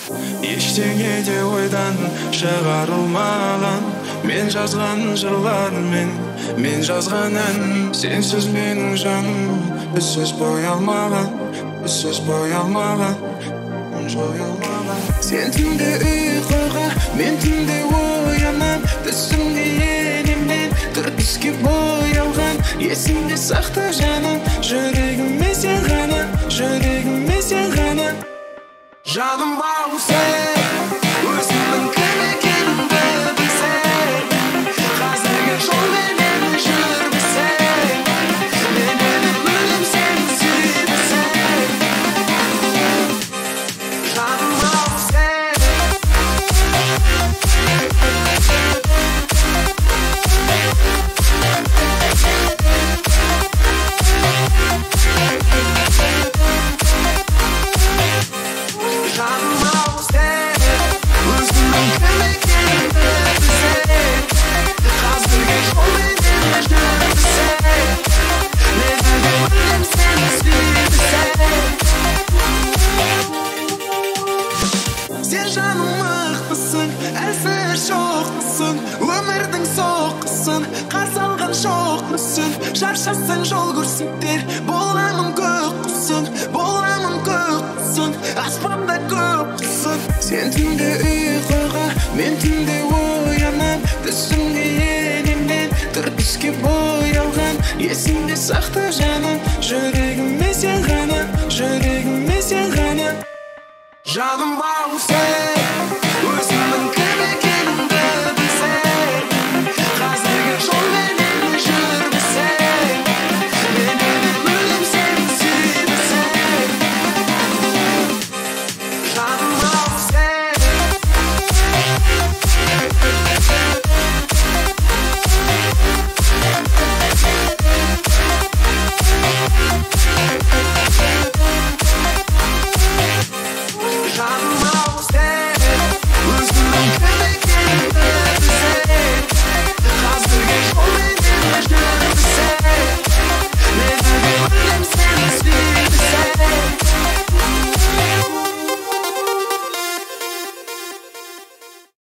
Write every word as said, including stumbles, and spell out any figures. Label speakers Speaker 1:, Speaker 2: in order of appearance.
Speaker 1: Ештеңе де ойдан шығарылмаған. Мен жазған жырлармен, мен жазған ән. Сенсіз менің жаным үссіз боялмаған, үссіз боялмаған, жоялмаған. Сен түнде ұйқыға, мен түнде оянам. Түсімде елемнен түр түске боялған. Есімде сақта жаным, жүрегіме сен ғана, жүрегіме сен ғана. Жаным ау сен, өзіңнің кім екеніңді білсең, қазіргі жолменен жүрмесең, мен өліп өлім сені сүймесең. Жаным ау сен. Жаным ау сен, өзіңнің кім екеніңді білсең, қазіргі жолменен жүрмесең, мен өліп өлім сені сүймесең. Сен жаным мықтысың, әлсіз жоқпысың, өмірдің соққысын қарсы алған жоқпысың. Шаршасаң жол көрсетер, боламын көк құсың, боламын көк құсың, аспанда көк құсың. Сен түнде ұйқыға, мен түнде оянам. Түсімде елемнен түр түске боялған. Есімде сақта жаным, жүрегіме сен ғана, жүрегіме сен ғана. Жаным ау сен.